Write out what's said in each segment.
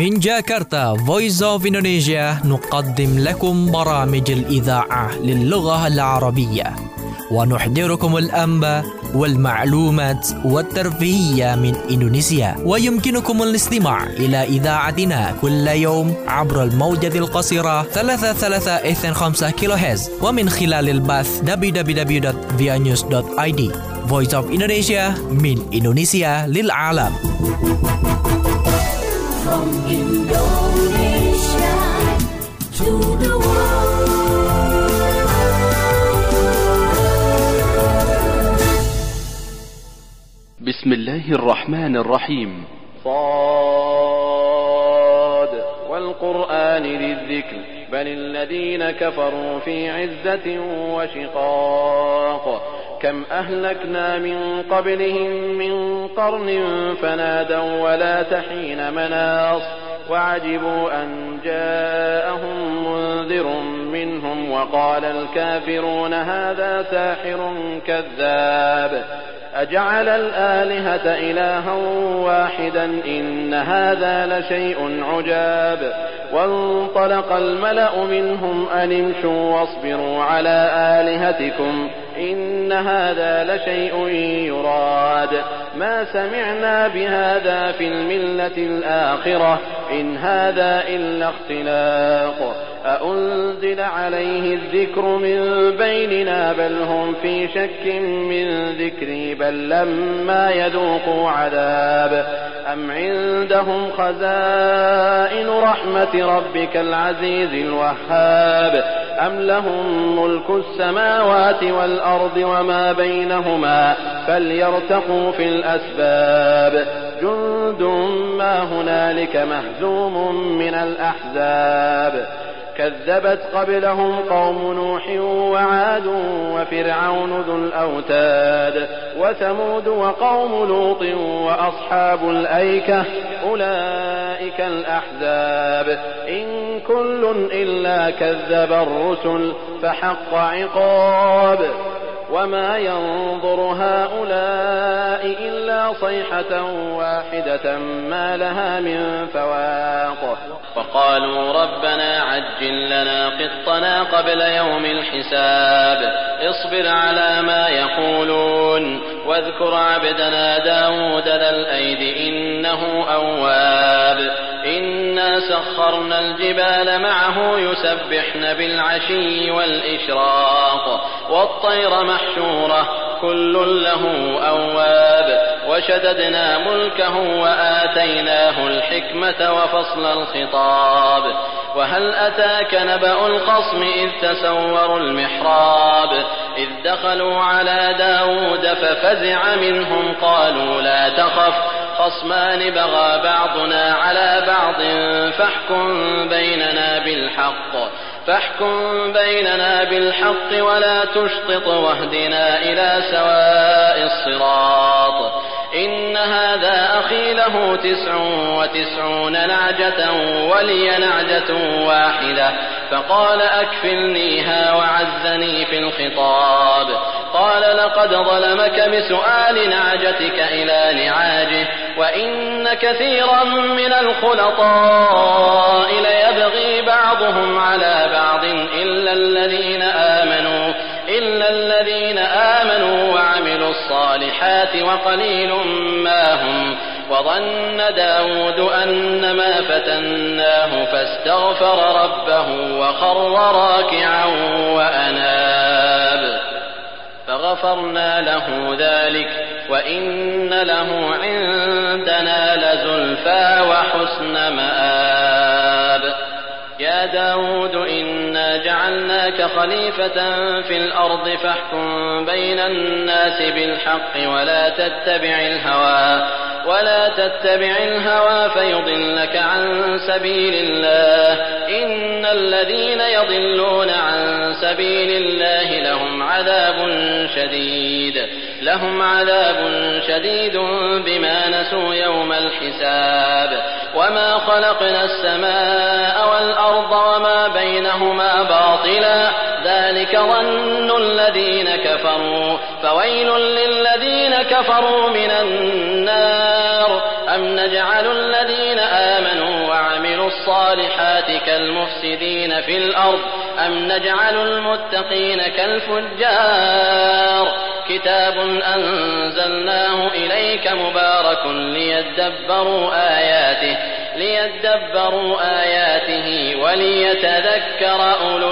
من جاكرتا Voice of Indonesia نقدم لكم برامج الإذاعة للغة العربية ونحضركم الأنباء والمعلومات والترفيهية من إندونيسيا. ويمكنكم الاستماع إلى إذاعتنا كل يوم عبر الموجة القصيرة 3325 كيلوهرتز ومن خلال البث www.vianews.id. Voice of Indonesia من إندونيسيا للعالم. From Indonesia to the world. بسم الله الرحمن الرحيم. صاد والقرآن ذي الذكر بل الذين كفروا في عزة وشقاق كم أهلكنا من قبلهم من قرن فنادوا ولا تحين مناص وعجبوا أن جاءهم منذر منهم وقال الكافرون هذا ساحر كذاب أجعل الآلهة إلها واحدا إن هذا لشيء عجاب وانطلق الملأ منهم أن امشوا واصبروا على آلهتكم إن هذا لشيء يراد ما سمعنا بهذا في الملة الآخرة إن هذا إلا اختلاق أأنزل عليه الذكر من بيننا بل هم في شك من ذكري بل لما يذوقوا عذاب أم عندهم خزائن رحمة ربك العزيز الوهاب أم لهم ملك السماوات والأرض وما بينهما فليرتقوا في الأسباب جند ما هنالك مهزوم من الأحزاب كذبت قبلهم قوم نوح وعاد وفرعون ذو الأوتاد وثمود وقوم لوط وأصحاب الأيكة أولئك الأحزاب إن كل إلا كذب الرسل فحق عقاب وما ينظر هؤلاء إلا صيحة واحدة ما لها من فواق وقالوا ربنا عجل لنا قطنا قبل يوم الحساب اصبر على ما يقولون واذكر عبدنا داود ذا الأيد إنه أواب إنا سخرنا الجبال معه يسبحن بالعشي والإشراق والطير محشورة كل له أواب وشددنا ملكه وآتيناه الحكمة وفصل الخطاب وهل أتاك نبأ الخصم إذ تسوروا المحراب إذ دخلوا على داود ففزع منهم قالوا لا تخف خصمان بغى بعضنا على بعض فاحكم بيننا بالحق ولا تشطط واهدنا إلى سواء الصراط إن هذا أخي له 99 نعجة ولي نعجة واحدة فقال أكفلنيها وعزني في الخطاب قال لقد ظلمك بسؤال نعجتك إلى نعاجه وإن كثيرا من الخلطاء ليبغي بعضهم على بعض إلا الذين آمنوا وعملوا الصالحات وقليل ما هم وظن داود أنما فتناه فاستغفر ربه وخر راكعا وأناب فغفرنا له ذلك وإن له عندنا لزلفى وحسن مآب يا داود إنا جعلناك خليفة في الأرض فاحكم بين الناس بالحق ولا تتبع الهوى فيضلك عن سبيل الله إن الذين يضلون عن سبيل الله لهم عذاب شديد بما نسوا يوم الحساب وما خلقنا السماء والأرض وما بينهما باطلا ذلك ظن الذين كفروا فويل للذين كفروا من النار أم نجعل الذين آمنوا وعملوا الصالحات كالمفسدين في الأرض أم نجعل المتقين كالفجار كتاب أنزلناه إليك مبارك ليدبروا آياته وليتذكر أولو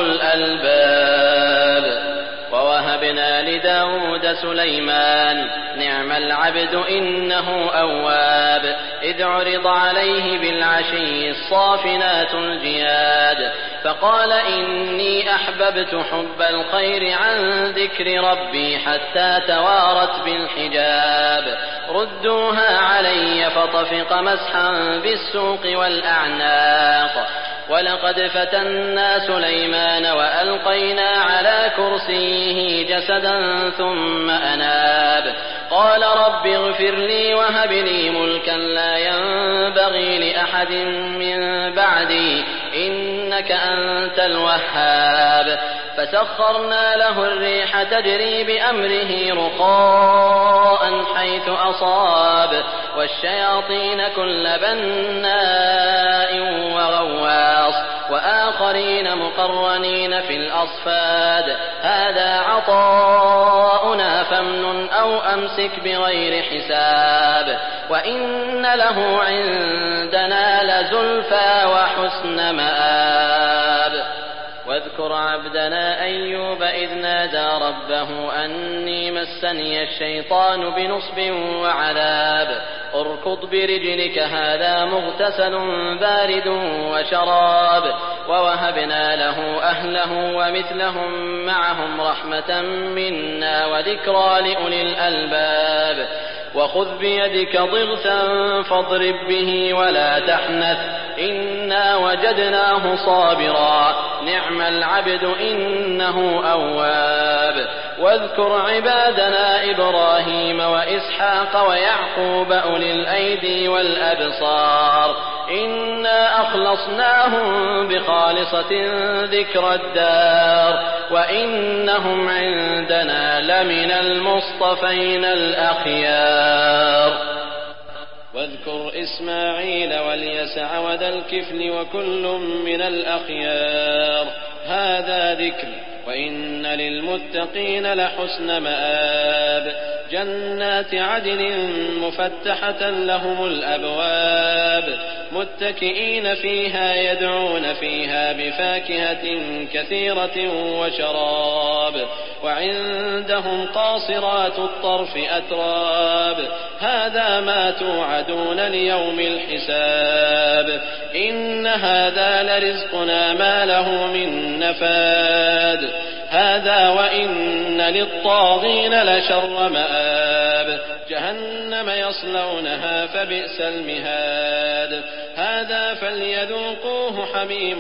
الألباب. ووهبنا لداود سليمان نعم العبد إنه أواب إذ عرض عليه بالعشي الصافنات الجياد فقال إني أحببت حب الخير عن ذكر ربي حتى توارت بالحجاب ردوها علي فطفق مسحا بالسوق والأعناق ولقد فتنا سليمان وألقينا على كرسيه جسدا ثم أناب قال رب اغفر لي وهب لي ملكا لا ينبغي لأحد من بعدي إنك أنت الوهاب فسخرنا له الريح تجري بأمره رخاء حيث أصاب والشياطين كل بناء وغواص وآخرين مقرنين في الأصفاد هذا عطاؤنا فامنن أو أمسك بغير حساب وإن له عندنا لزلفى وحسن مآب. واذكر عبدنا أيوب إذ نادى ربه أني مسني الشيطان بنصب وعذاب اركض برجلك هذا مغتسل بارد وشراب ووهبنا له أهله ومثلهم معهم رحمة منا وذكرى لأولي الألباب وخذ بيدك ضغثا فاضرب به ولا تحنث إنا وجدناه صابرا نعم العبد إنه أواب. واذكر عبادنا إبراهيم وإسحاق ويعقوب أولي الأيدي والأبصار إنا أخلصناهم بخالصة ذكر الدار وإنهم عندنا لمن المصطفين الأخيار. واذكر إسماعيل واليسع وذا الكفل وكل من الأخيار هذا ذكر وإن للمتقين لحسن مآب جنات عدن مفتحة لهم الأبواب متكئين فيها يدعون فيها بفاكهة كثيرة وشراب وعندهم قاصرات الطرف أتراب هذا ما توعدون ليوم الحساب إن هذا لرزقنا ما له من نفاد هذا وإن للطاغين لشر مآب جهنم يصلونها فبئس المهاد هذا فليذوقوه حميم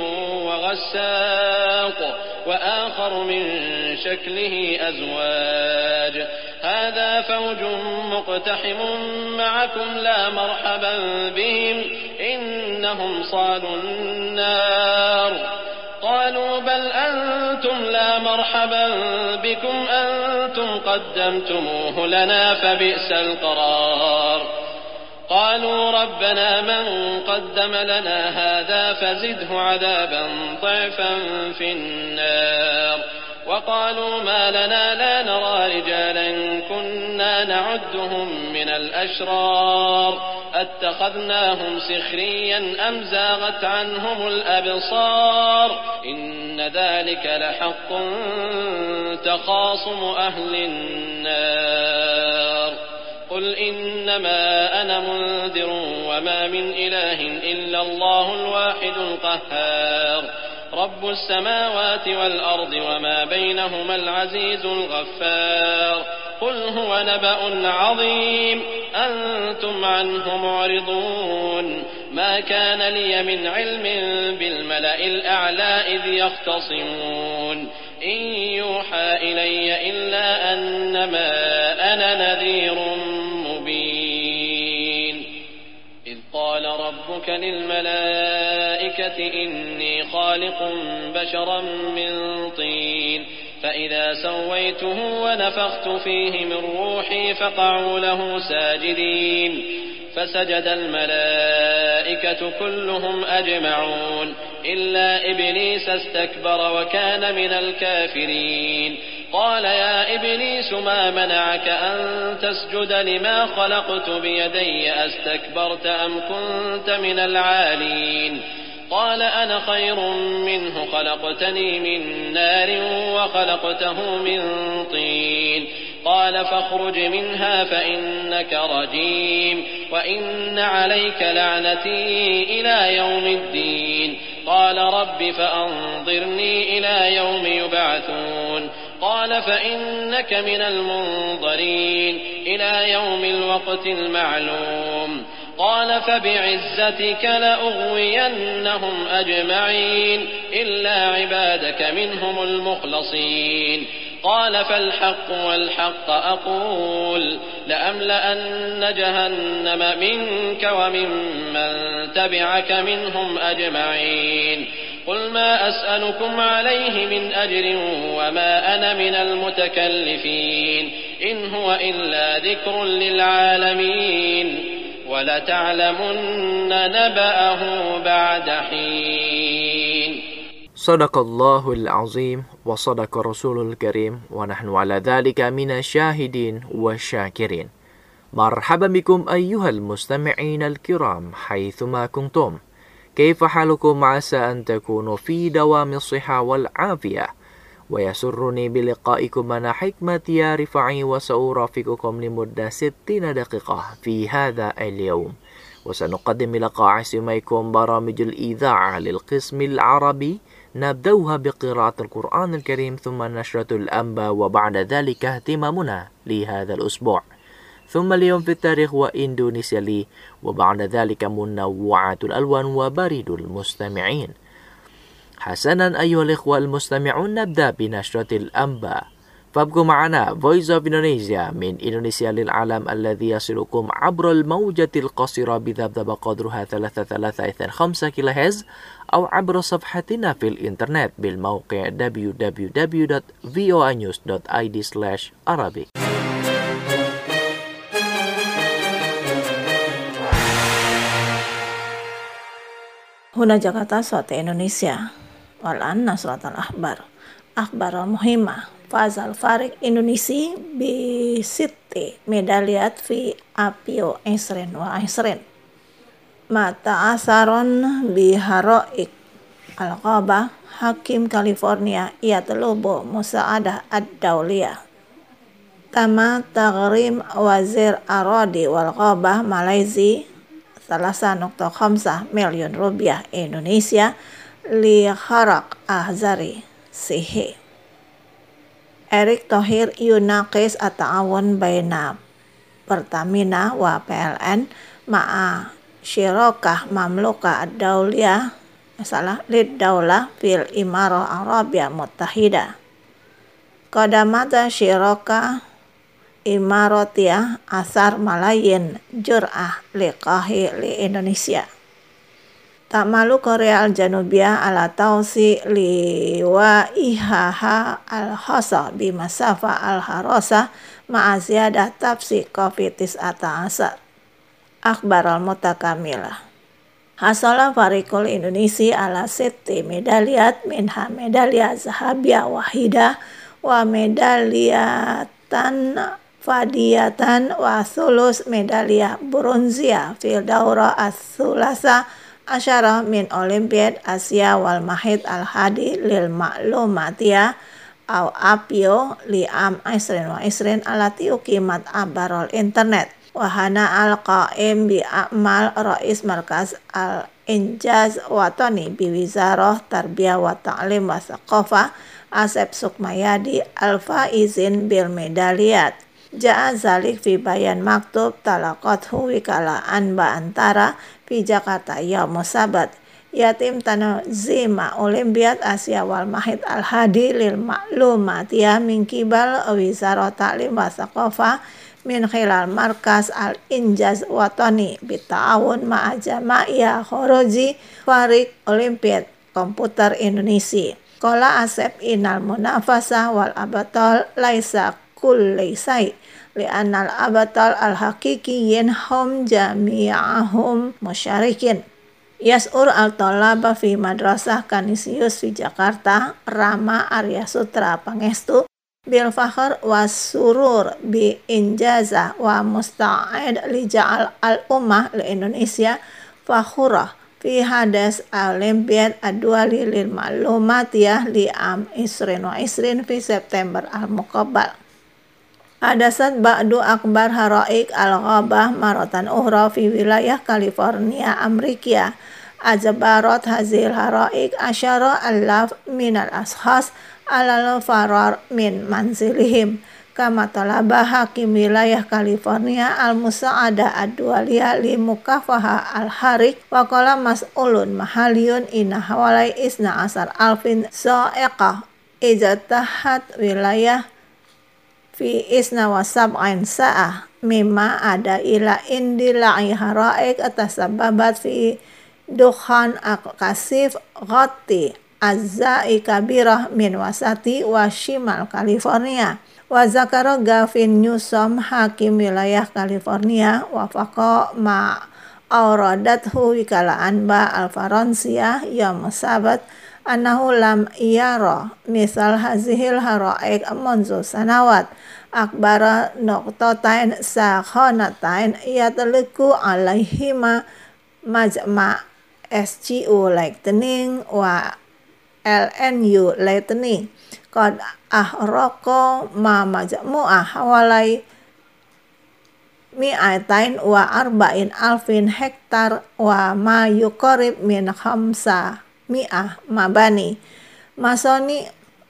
وغساق وآخر من شكله أزواج هذا فوج مقتحم معكم لا مرحبا بهم إنهم صالوا النار قالوا بل أنتم لا مرحبا بكم أنتم قدمتموه لنا فبئس القرار قالوا ربنا من قدم لنا هذا فزده عذابا ضعفا في النار وقالوا ما لنا لا نرى رجالا كنا نعدهم من الأشرار أتخذناهم سخريا أم زاغت عنهم الأبصار إن ذلك لحق تخاصم أهل النار قل إنما أنا منذر وما من إله إلا الله الواحد القهار رب السماوات والأرض وما بينهما العزيز الغفار قل هو نبأ عظيم أنتم عنه معرضون ما كان لي من علم بالملأ الأعلى إذ يختصمون إن يوحى إلي إلا أنما أنا نذير مبين إذ قال ربك للملائكة إني خالق بشرا من طين فإذا سويته ونفخت فيه من روحي فقعوا له ساجدين فسجد الملائكة كلهم أجمعون إلا إبليس استكبر وكان من الكافرين قال يا إبليس ما منعك أن تسجد لما خلقت بيدي أستكبرت أم كنت من العالين قال أنا خير منه خلقتني من نار وخلقته من طين قال فاخرج منها فإنك رجيم وإن عليك لعنتي إلى يوم الدين قال رب فأنظرني إلى يوم يبعثون قال فإنك من المنظرين إلى يوم الوقت المعلوم قال فبعزتك لأغوينهم أجمعين إلا عبادك منهم المخلصين قال فالحق والحق أقول لأملأن جهنم منك وممن تبعك منهم أجمعين قل ما أسألكم عليه من أجر وما أنا من المتكلفين إن هو إلا ذكر للعالمين ولتعلمن نبأه بعد حين صدق الله العظيم وصدق رسول الكريم ونحن على ذلك من الشاهدين والشاكرين. مرحبا بكم أيها المستمعين الكرام حيثما كنتم. كيف حالكم؟ عسى أن تكونوا في دوام الصحة والعافية، ويسرني بلقائكم أنا حكمة يا رفاعي، وسأرافقكم لمدة 60 دقيقة في هذا اليوم، وسنقدم لقاء سمعكم برامج الإذاعة للقسم العربي، نبدأها بقراءة القرآن الكريم ثم نشرة الأنباء، وبعد ذلك اهتمامنا لهذا الأسبوع، ثم اليوم في التاريخ وإندونيسيا لي، وبعد ذلك منوعات الألوان وبريد المستمعين. حسنا أيها الإخوة المستمعون، نبدأ بنشرة الأنباء، فابقوا معنا Voice of Indonesia من إندونيسيا للعالم الذي يصلكم عبر الموجة القصيرة بذبذبة قدرها 33.5 كيلوهرتز، أو عبر صفحتنا في الإنترنت بالموقع www.voanews.id/Arabic. هنا جاكرتا صوت إندونيسيا والآن نشرة الأخبار. أخبار مهمة. فاز الفريق الإندونيسي ب6 ميداليات في أبيو 2020. متى أثر بهرائق الغابة، حكيم كاليفورنيا يطلب مساعدة الدولية. تم تغريم وزير الأراضي والغابة ماليزيا 3.5 مليون rupiah Indonesia لخرق أحزاري صحي. Erick Thohir يناقش التعاون بين Pertamina وPLN مع شراكة مملوكة للدولة في الإمارة العربية المتحدة. قدمت شراكة إماراتية أثر ملايين جرعة لقاح لإندونيسيا. تعمل كوريا الجنوبية على توسيع لوائحها الخاصة بمسافة الحراسة مع زيادة تفسير COVID-19. أخبار المتكاملة. حصل فريق الإندونيسي على 6 ميداليات، منها ميدالية ذهبية واحدة وميدالية فضية وثلث ميدالية برونزية في الدورة الثلاثة عشرة من أولمبياد آسيا والمعهد الهادي للمعلوماتية أو أبيو لعام 2020 التي أقيمت عبر الإنترنت. وهنا القائم بأعمال رئيس مركز الإنجاز الوطني بوزارة التربية والتعليم والثقافة Asep Sukmayadi al-faizin bil medaliat. Ja'a zalik fi bayan maktub talaqathu wikalaan Ba'antara fi Jakarta yaum sabat. Yatim tanzima Olimpiad Asia wal Mahid al-Hadi lil ma'lumatiyah min kibal Wizarah Ta'lim wa Thaqafah min khilal markas al-Injaz Watani bita'awun ma'a jama'iyah khoroji Farik Olimpiad Komputer Indonesia. Qala Asep inal munafasa wal abatal laisa kulli say li'annal abatal al-haqiqiyin hum jami'ahum musyarikin. Yas'ur al-talaba fi madrasah Kanisius fi Jakarta Rama Arya Sutra Pangestu bil fakhr was surur bi injaza wa musta'id li ja'al al-ummah li Indonesia fakhurah fi hadas Olimpiad ad-duali lil ma'lumatiyah li am isrin wa isrin fi September al-muqabbal. Hadasat ba'du akbar haraik al-ghabah maratan ukhra fi wilayah California Amerika. Ajabarat hazil haraik asyara alaf minal ashas alal farar min manzilihim. Kama talaba hakim wilayah California al-musa'ada ad-dualiyah li mukafaha al-harik wa qala mas'ulun mahaliyun inna hawalai isna asar alfin sa'iqah ijatahat wilayah fi isna wa sab'ain sa'ah mimma ada ila indila'i haraik atasababat fi dukhan kasif ghati azza'i kabirah min wasati wa shimal California. Wa zakara Gavin Newsom hakim wilayah California wa faqa ma auradathu wikala anba al-Faransiyah yawm sabat annahu lam yara misal hazihil haraik munzu sanawat akbara nuqtatain sakhanatain yatliku alaihima majma' SGU Lightning wa LNU Lightning qad ahraqo ma majmu'ah hawalai mi'atain wa arba'in alfin hektar wa ma yuqarib min khamsa mi'ah mabani masoni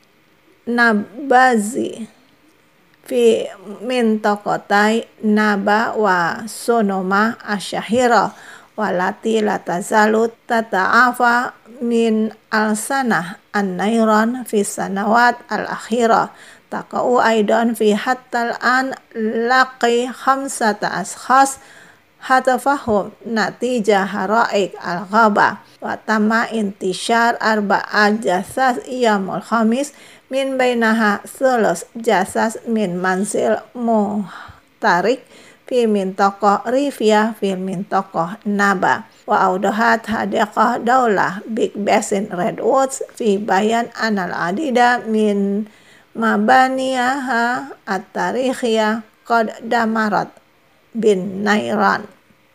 nabazi fi mintaqatai Naba wa Sonoma asyahira walati latazalut tata'afa min al-sanah an-nairan fi sanawat al-akhirah taqa'u aidan fi hatta al-an laqi khamsata ashkhas hatafahum natijah haraik al-ghaba wa tama intishar arba'al jasas iyamul khamis min bainaha thulus jasas min manzil muhtarik fi mintaqah rifiyah fi mintaqah Naba wa audahat hadiqah daulah Big Basin Redwoods fi bayan anal adida min mabaniyaha at-tarikhiyah qad damarat bin Nairan.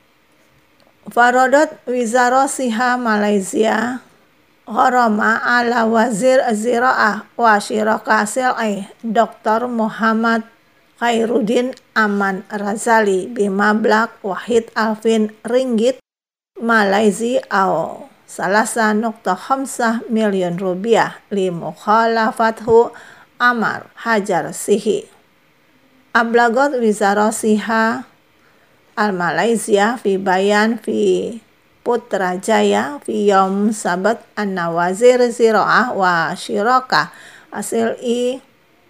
Faradat Wizara Siha Malaysia gharama ala wazir zira'ah wa syiraka sil'i Dr. Muhammad Khairuddin Aman Razali bimablag wahid alfin ringgit Malaysia au salasa nukta khamsah milion rupiah li mukhalafathu Amar Hajar Sihi. Ablagot Wizara Siha al-Malaysia fi bayan fi Putrajaya fi yom sabat an-nawazir zira'ah wa syiraka asil'i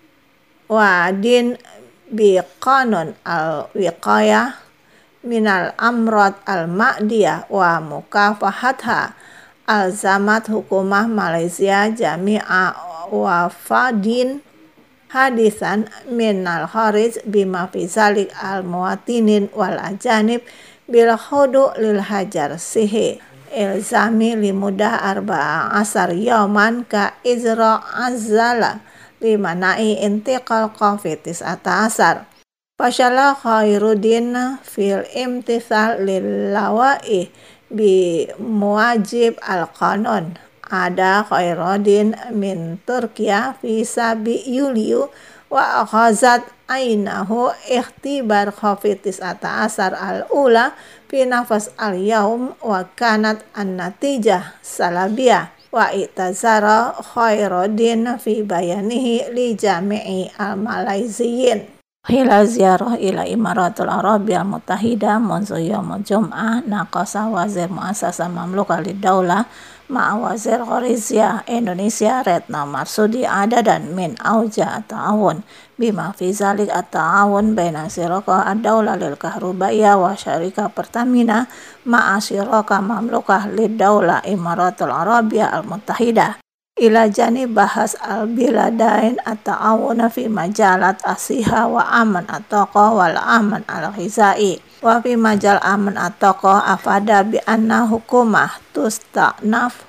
wa din bi qanun al-wiqayah minal amrad al-ma'diyah wa mukafahatha alzamat hukumah Malaysia jami'a wa fadin hadisan minal kharij bima fi zalik al-muwatinin wal ajanib bil khudu lil Hajar Sihi ilzami limudah arba'a asar yawman ka izra azala limanai intiqal qafitis atasar. Fashala Khairuddin fil imtithal lil lawai bi muwajib al-qanun. Ada Khairuddin min Turkiya fi sabi Yuliu wa akhazat ainahu ikhtibar qafitis atasar al-ula fi nafas al-yawm wa kanat an-natijah salabiyah. Wa itazara Khairuddin fi bayanihi li jami'i al-Malaysiyin. Hila ziarah ila Imaratul Arabiyah Mutahidah munzu yaumul Jum'ah naqasa wazir muasasah mamlukah lid-daulah ma'a wazir Ghorizia Indonesia Retno Marsudi adadan min auja at-ta'awun bima fi zalik at-ta'awun baina siraka ad-daulah lil kahrubaiyah wa syarika Pertamina ma'a siraka mamlukah lid-daulah Imaratul Arabiyah al-Mutahidah. ila janib bahas al-biladain at-ta'awuna fi majalat asiha wa aman at-toqo wal aman al-ghizai wa fi majal aman at-toqo afada bi anna hukumah tusta'naf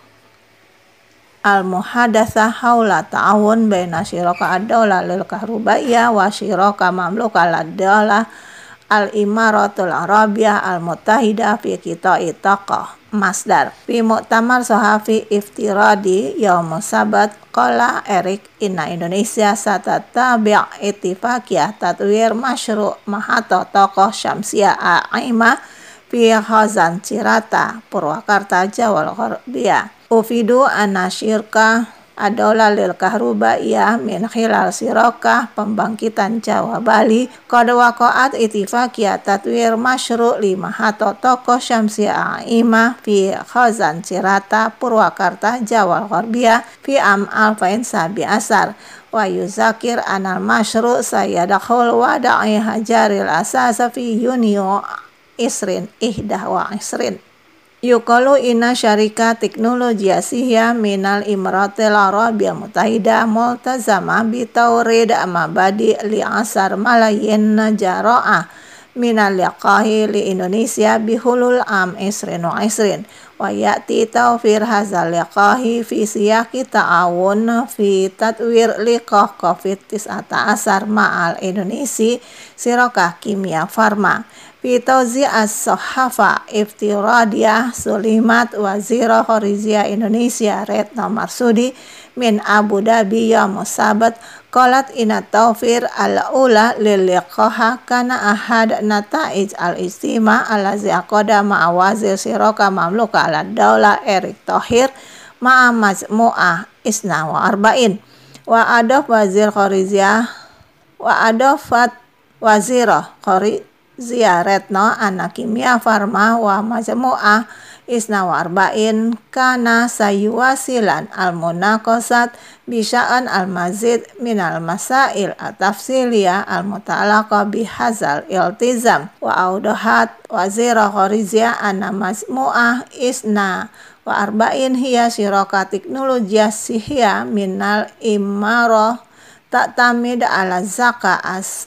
al-muhadatsah haula ta'awun baina syiraka ad-daulah lil kahrubaiyah wa syiraka mamluka lad-daulah al-imaratul arabiyah al-muttahidah fi qita'i taqah Masdar fi Muktamar Sahafi Iftiradi Yaum Sabat qala Erik inna Indonesia satatabi' ittifaqiyah tatwir masyru' mahato tokoh Syamsiah Aima fi Khazan Cirata Purwakarta Jawa Gharbiyah ufidu anna syirka ad-daulah lil kahrubaiyah min khilal sirakah pembangkitan Jawa Bali qad waqa'at ittifaqiyah tatwir masyru' lima hato tokoh Syamsiah Aima fi Khazan Cirata Purwakarta Jawa Gharbiyah fi am alfain sabi asar wa yuzakir anal masyru' sayadakhul wada'i hajaril asasa fi Yunio isrin ihdah wa isrin yuqalu inna syarika teknologi Asia minal Imaratil Arabiyah Muttahidah multazama bi taurid mabadi li asar malayin jara'ah minal liqahi li Indonesia bihulul am isrin wa isrin wa ya'ti tawfir hazal liqahi fi siyaqi ta'awun fi tatwir liqah COVID-19 ma'al Indonesia sirakah kimia farma fi tauzi as-sahafa iftiradiyah Sulimat Wazira Kharijiyah Indonesia Retno Marsudi min Abu Dhabi Yaum Sabat qalat inna tawfir al-ula lil liqaha kana ahad nataij al-istima allazi aqada ma'a wazir siraka mamluka al-daulah Erik Thohir ma'a majmu'ah isna wa arba'in wa adaf wazir Kharijiyah wa adafat wazirah Retno anak kimia farma wa majmu'ah isna wa arba'in kana sayuwasilan al-munaqasat bisya'an al-mazid minal masail at-tafsiliyah al-muta'alaqa bihazal iltizam wa audahat wazira Kharijiyah anna majmu'ah isna wa arba'in hiya syiraka teknologi sihya minal imarah ta'tamid ala zaka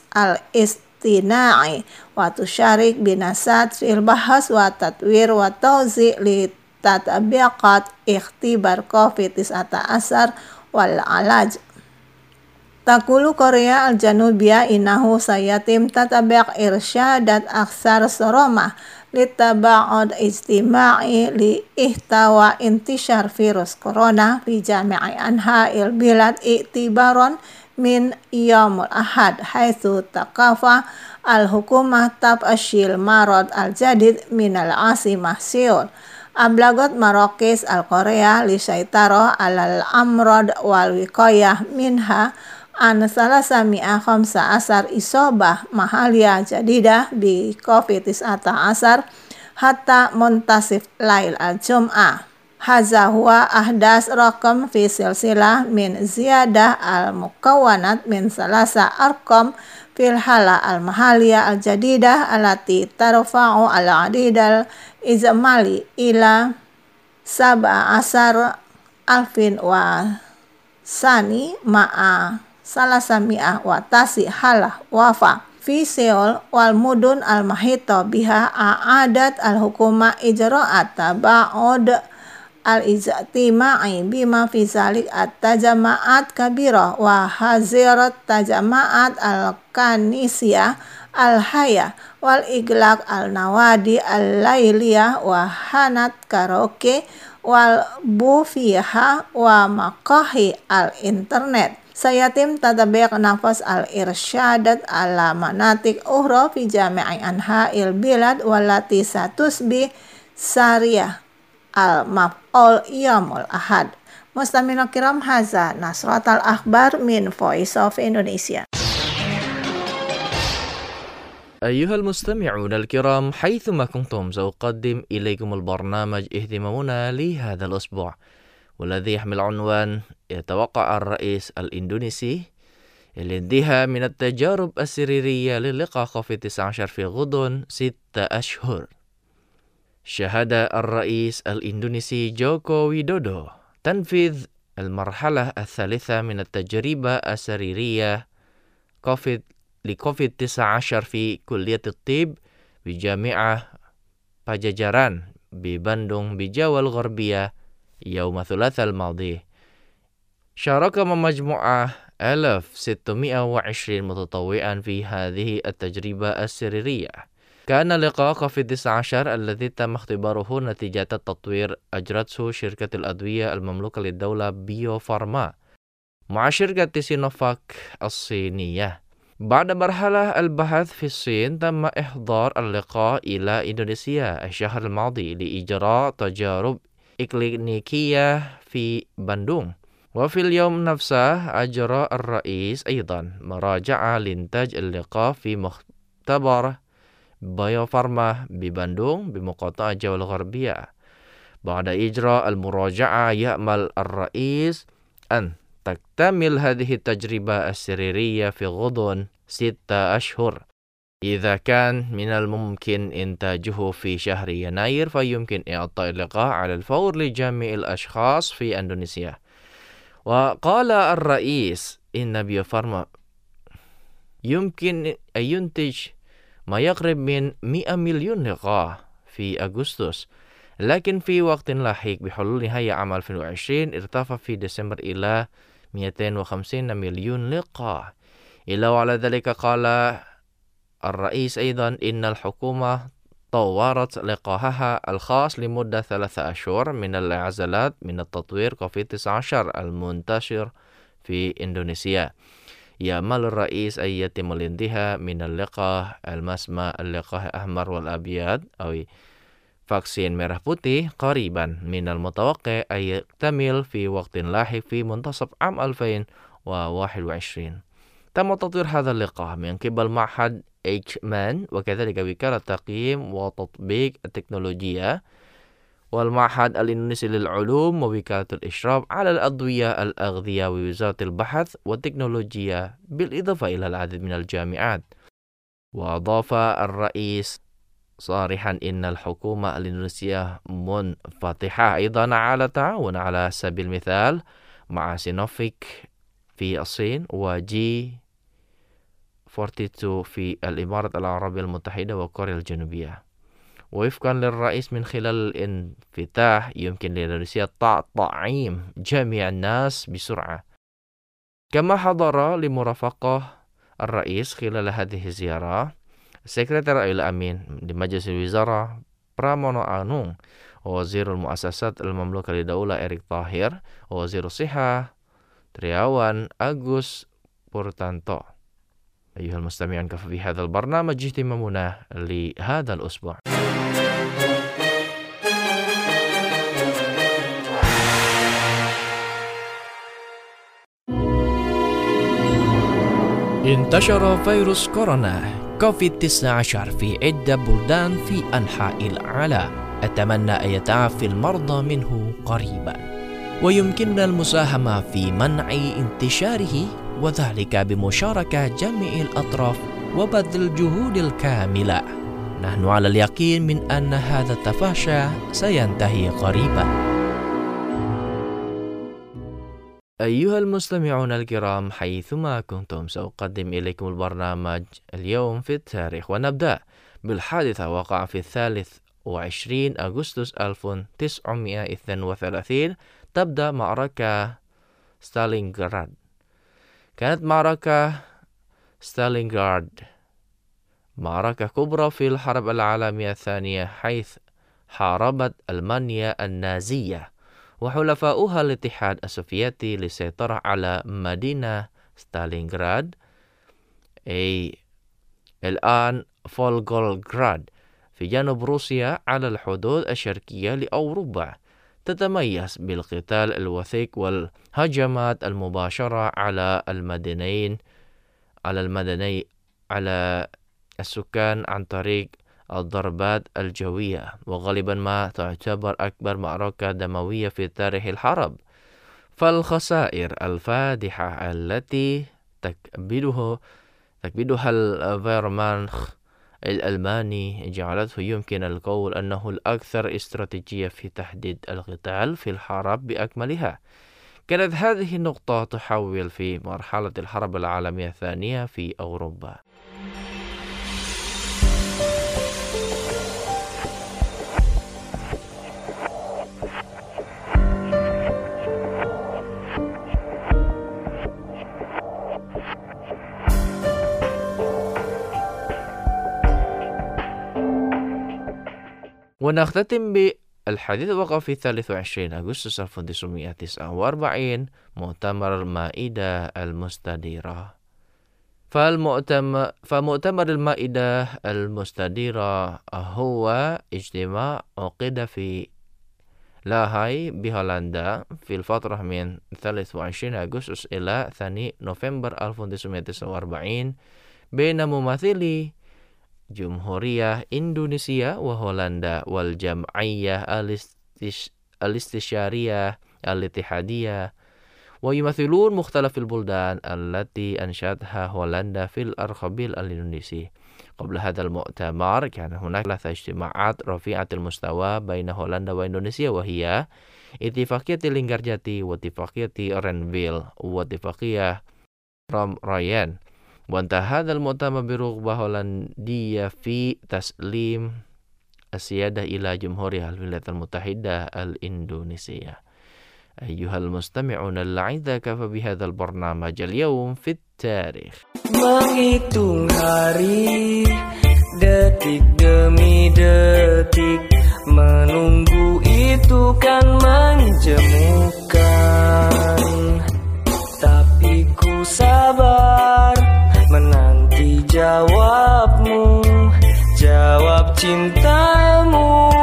al-istina'i wa tusyarik binasat fil bahas wa tatwir wa tawzi' li tatbiqat ikhtibar COVID-19 wal alaj Takulu Korea al-Janubiyah innahu sayatim tatabiq irsyadat aksar soromah litaba'ud ijtima'i li ihtawa intishar virus corona fi jami'i anha'il bilad i'tibaron min yaumul ahad haitsu taqafa al-hukumah tab'ashil marad al-jadid min al-asimah Seoul ablagot Marokis al-Korea li syaitara al-amrad wal wiqayah minha an salasami'a khamsa asar isobah mahalia jadidah bi COVID-19 hatta muntasif lail al-jum'ah Haza huwa ahdas rakam fi silsilah min ziyadah al-mukawwanat min salasa arkam fil hala al-mahaliyah al-jadidah alati tarfa'u al-adidal izmali ila sab'a asar alfin wa sani ma'a salasami'ah wa tasi halah wafa fi Seoul wal mudun al-mahito biha a'adat al-hukuma ijra'at taba'ud al-ijtima'i bima fi zalik at-tajama'at kabirah wa hazirat tajama'at al-kanisiyah al-hayah wal iglaq al-nawadi al-layliyah wa hanat karaoke wal bufiha wa maqahi al-internet sayatim tatabiq nafas al-irsyadat ala manatik uhra fi jami'i anha'il bilad walati satusbi sariyah al-maf'ul yaumul ahad. Mustamina kiram haza Nasratal Akhbar min Voice of Indonesia. أيها المستمعون الكرام حيثما كنتم سأقدم إليكم البرنامج اهتمامنا لهذا الأسبوع والذي يحمل عنوان يتوقع الرئيس الإندونيسي الانتهاء من التجارب السريرية للقاح COVID-19 في غضون 6 أشهر. شهد الرئيس الإندونيسي جوكو ويدودو تنفيذ المرحلة الثالثة من التجربة السريرية لكوفيد-19 في كلية الطب بجامعة باجاجاران ببندung بجاوة الغربية يوم الثلاثاء الماضي. شارك مجموعة 1620 متطوعا في هذه التجربة السريرية. كان لقاء كوفيد-19 الذي تم اختباره نتيجة التطوير أجرته شركة الأدوية المملوكة للدولة بيو فارما مع شركة سينوفاك الصينية. بعد مرحلة البحث في الصين تم إحضار اللقاء إلى إندونيسيا الشهر الماضي لإجراء تجارب إكلينيكية في بندung. وفي اليوم نفسه أجرى الرئيس أيضا مراجعة لإنتاج اللقاح في مختبر بيو فارما ببندung بمقاطعة جاوة الغربية. بعد إجراء المراجعة يأمل الرئيس أن تكتمل هذه التجربة السريرية في غضون 6 أشهر. إذا كان من الممكن إنتاجه في شهر يناير فيمكن إعطاء اللقاح على الفور لجميع الأشخاص في إندونيسيا. وقال الرئيس إن بيو فارما يمكن أن ينتج ما يقرب من 100 مليون لقاح في أغسطس، لكن في وقت لاحق بحلول نهاية عام 2020 ارتفع في ديسمبر إلى 250 مليون لقاح. إلا وعلى ذلك قال الرئيس أيضا إن الحكومة طورت لقاحها الخاص لمدة 3 أشهر من العزلات من التطوير كوفيد-19 المنتشر في إندونيسيا. يأمل الرئيس أن يتم الانتهاء من اللقاح المسمى اللقاح الأحمر والأبيض أو vaksin merah putih قريبا من المتوقع أن يكتمل في وقت لاحق في منتصف عام 2021. تم تطوير هذا اللقاح من قبل معهد إيجمان وكذلك وكالة تقييم وتطبيق التكنولوجيا والمعهد الإندونيسي للعلوم ووكالة الإشراف على الأدوية الأغذية ووزارة البحث والتكنولوجيا بالإضافة إلى العديد من الجامعات. وأضاف الرئيس صارحا إن الحكومة الإندونيسية منفتحة أيضا على التعاون على سبيل المثال مع سينوفيك في الصين وجي 42 في الإمارات العربية المتحدة وكوريا الجنوبية. وفقا للرئيس من خلال الانفتاح يمكن لإندونيسيا تطعيم جميع الناس بسرعة. كما حضر لمرافقة الرئيس خلال هذه الزيارة السكرتير الأمين لمجلس الوزراء براmono Anung ووزير المؤسسات المملوكة للدولة إريك طاهر ووزير الصحة ترياwan أغوس بورتانتو. أيها المستمعون في هذا البرنامج اهتمامنا لهذا الأسبوع. انتشر فيروس كورونا كوفيد-19 في عدة بلدان في أنحاء العالم. أتمنى أن يتعافى المرضى منه قريبا ويمكننا المساهمة في منع انتشاره وذلك بمشاركة جميع الأطراف وبذل الجهود الكاملة. نحن على اليقين من أن هذا التفاشي سينتهي قريبا. أيها المستمعون الكرام حيثما كنتم سأقدم إليكم البرنامج اليوم في التاريخ ونبدأ بالحادثة وقع في 23 أغسطس 1932 تبدأ معركة ستالينغراد. كانت معركة ستالينغراد معركة كبرى في الحرب العالمية الثانية حيث حاربت ألمانيا النازية وحلفاؤها الاتحاد السوفيتي للسيطرة على مدينة ستالينغراد أي الآن فولغولغراد في جنوب روسيا على الحدود الشرقية لأوروبا. تتميز بالقتال الوثيق والهجمات المباشرة على على السكان عن طريق الضربات الجوية، وغالبا ما تعتبر أكبر معركة دموية في تاريخ الحرب. فالخسائر الفادحة التي تكبدها الفيرمانخ الألماني جعلته يمكن القول أنه الأكثر استراتيجية في تحديد القتال في الحرب بأكملها. كانت هذه النقطة تحول في مرحلة الحرب العالمية الثانية في أوروبا. ونختتم بالحديث وقع في 23 أغسطس 1949 مؤتمر المائدة المستديرة. فمؤتمر المائدة المستديرة هو اجتماع عقد في لاهاي بهولندا في الفترة من 23 أغسطس إلى 2 نوفمبر 1949 بين ممثلي جمهورية إندونيسيا وهولندا والجمعية الاستشارية الاتحادية، ويمثلون مختلف البلدان التي أنشأتها هولندا في الأرخبيل الإندونيسي. قبل هذا المؤتمر كان هناك 3 اجتماعات رفيعة المستوى بين هولندا وإندونيسيا، وهي اتفاقية لينغارجاتي واتفاقية رينفيل واتفاقية رام رايان. وانتهى هذا المؤتمر برغبة هولندية في تسليم السيادة إلى جمهورية الولايات المتحدة الإندونيسية. أيها المستمعون الأعزاء، كفى بهذا البرنامج اليوم في التاريخ. Menghitung hari, detik demi detik, menunggu itu kan menjemukan. Tapi ku sabar menanti jawabmu, jawab cintamu.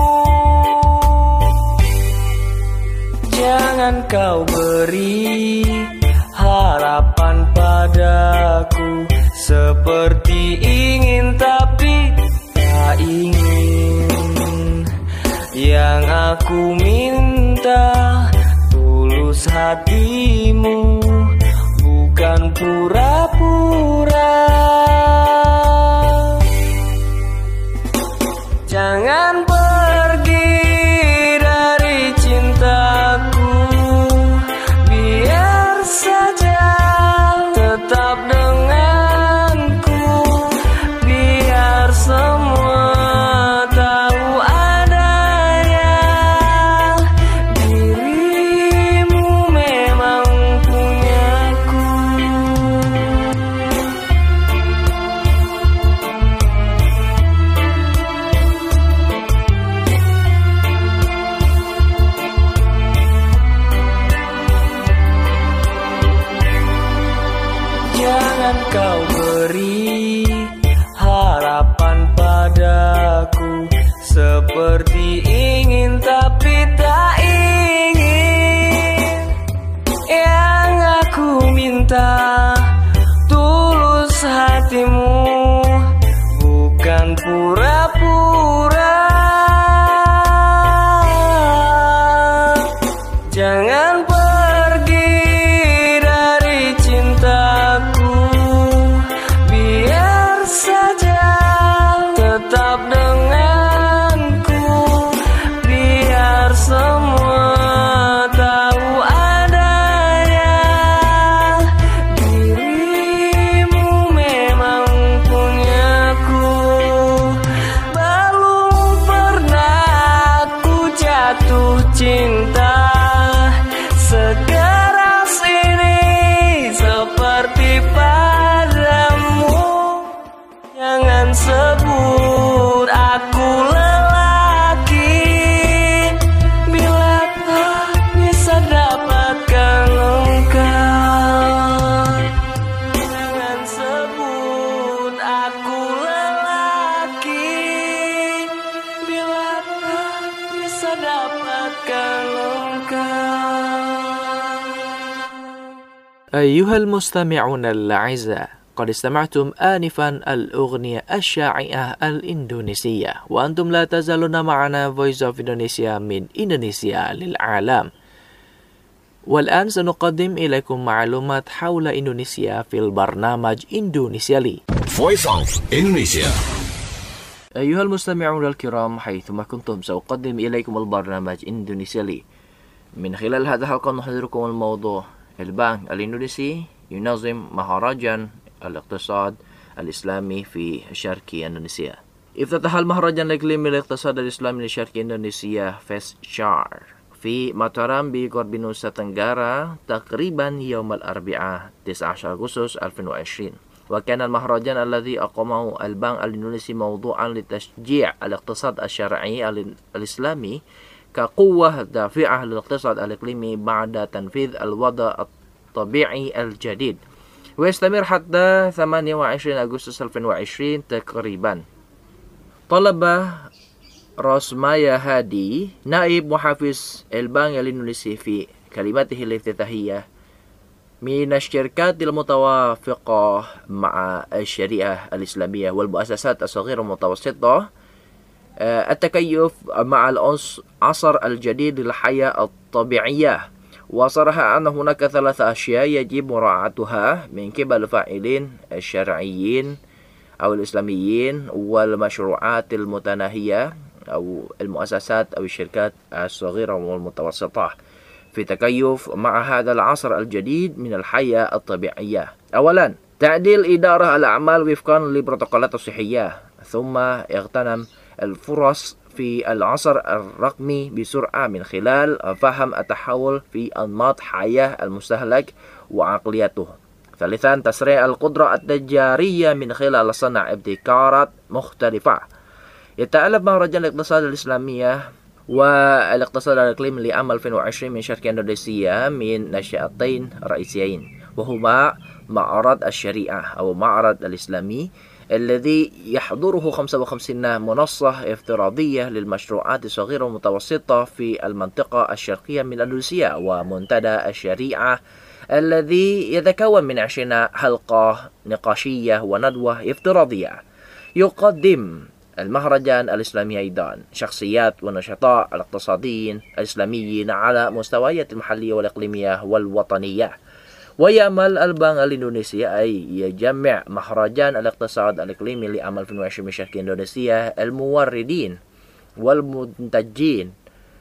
Jangan kau beri harapan padaku, seperti ingin tapi tak ingin. Yang aku minta tulus hatimu, bukan pura-pura. Jangan pergi dari cintaku, biar saja tetap denganku, biar semua tahu adanya dirimu memang punyaku. Jangan kau beri harapan padaku, seperti ingin tapi tak ingin. Yang aku minta tulus hatimu, bukan pura-pura. Jangan pergi dari cintaku, biar saja tetap denganku, biar semua tahu adanya dirimu memang punyaku. Belum pernah ku jatuh cinta sekeras ini seperti padamu. Jangan sebut aku lelaki bila tak bisa dapatkan engkau. Jangan sebut aku lelaki bila tak bisa dapatkan engkau. أيها المستمعون الأعزاء، قد استمعتم آنفا الأغنية الشائعة الإندونيسية، وأنتم لا تزالون معنا Voice of Indonesia من إندونيسيا للعالم. والآن سنقدم إليكم معلومات حول إندونيسيا في البرنامج إندونيسيا لي. Voice of Indonesia. أيها المستمعون الكرام، حيثما كنتم سأقدم إليكم البرنامج إندونيسيا لي. من خلال هذا الحلقة نحضركم الموضوع البنك الإندونيسي ينظم مهرجان الاقتصاد الإسلامي في شرق إندونيسيا. افتتح المهرجان الإقليمي للاقتصاد الإسلامي لشرق إندونيسيا FESCHAR في ماتارام بغرب نوسا تنغارا تقريبا يوم الأربعاء 19 أغسطس 2020. وكان المهرجان الذي أقامه البنك الإندونيسي موضوعا لتشجيع الاقتصاد الشرعي الإسلامي كقوة دافعة للاقتصاد الإقليمي بعد تنفيذ الوضع الطبيعي الجديد، ويستمر حتى 28 أغسطس 2020 تقريبا. طلب رسمايا هادي نائب محافظ البنك الإندونيسي في كلمته الافتتاحية من الشركات المتوافقة مع الشريعة الإسلامية والمؤسسات الصغيرة والمتوسطة التكيف مع العصر الجديد للحياة الطبيعية، وصرح أن هناك 3 أشياء يجب مراعاتها من قبل الفاعلين الشرعيين أو الإسلاميين والمشروعات المتناهية أو المؤسسات أو الشركات الصغيرة والمتوسطة في تكيف مع هذا العصر الجديد من الحياة الطبيعية. أولا، تعديل إدارة الأعمال وفقا للبروتوكولات الصحية، ثم اغتنم الفرص في العصر الرقمي بسرعة من خلال فهم التحول في أنماط حياة المستهلك وعقليته. ثالثا، تسريع القدرة التجارية من خلال صنع ابتكارات مختلفة. يتألف مهرجان الاقتصاد الإسلامية والاقتصاد الإقليمي لعام 2020 من شرق إندونيسيا من نشأتين رئيسيين، وهما معرض الشريعة أو معرض الإسلامي الذي يحضره 55 منصة افتراضية للمشروعات الصغيرة والمتوسطة في المنطقة الشرقية من إندونيسيا، ومنتدى الشريعة الذي يتكون من 20 حلقة نقاشية وندوة افتراضية. يقدم المهرجان الإسلامي أيضا شخصيات ونشطاء الاقتصاديين الإسلاميين على مستويات المحلية والإقليمية والوطنية. ويأمل البنك الإندونيسي أي يجمع مهرجان الاقتصاد الإقليمي لعام 2020 من شرق إندونيسيا الموردين والمنتجين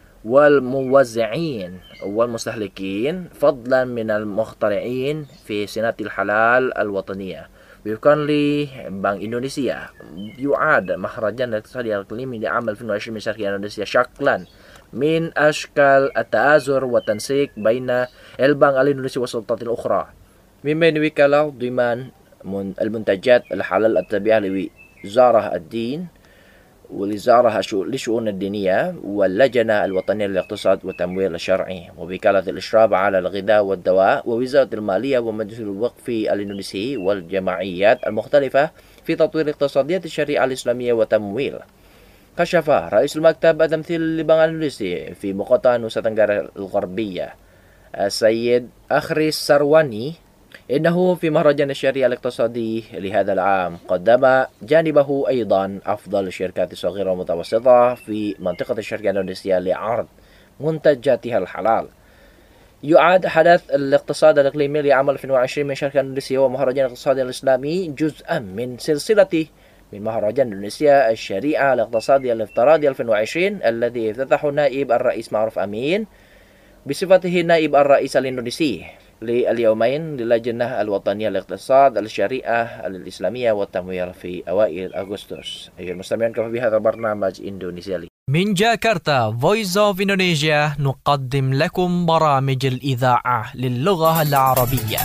والموزعين والمستهلكين فضلا من المخترعين في صناعة الحلال الوطنية. وفقا لبنك إندونيسيا، يعد مهرجان الاقتصاد الإقليمي لعام 2020 من شرق إندونيسيا شكلا من أشكال التآزر والتنسيق بين البنك الإندونيسي والسلطات الأخرى، مما ينوي ضمان المنتجات الحلال التابعة لوزارة الدين ولوزارة للشؤون الدينية واللجنة الوطنية للاقتصاد والتمويل الشرعي ووكالة الإشراف على الغذاء والدواء ووزارة المالية ومجلس الوقف الإندونيسي والجمعيات المختلفة في تطوير اقتصاديات الشريعة الإسلامية والتمويل. كشف رئيس المكتب التمثيلي للبنك الإندونيسي في مقاطعة نوسا تنغارا الغربية السيد أخريس سرواني إنه في مهرجان الشريعة الاقتصادي لهذا العام قدم جانبه أيضا أفضل الشركات الصغيرة والمتوسطة في منطقة الشرق الإندونيسية لعرض منتجاتها الحلال. يعد حدث الاقتصاد الإقليمي لعام 2020 من شرق إندونيسيا ومهرجان الاقتصاد الإسلامي جزءا من سلسلة من مهرجان إندونيسيا الشريعة الاقتصادي الافتراضي 2020 الذي افتتحه نائب الرئيس معروف أمين بصفته نائب الرئيس الإندونيسي لليومين للجنة الوطنية للاقتصاد الشريعة الإسلامية والتمويل في أوائل أغسطس. أيها المستمعون، كفى بهذا البرنامج إندونيسيا. من جاكرتا Voice of Indonesia نقدم لكم برامج الإذاعة للغة العربية.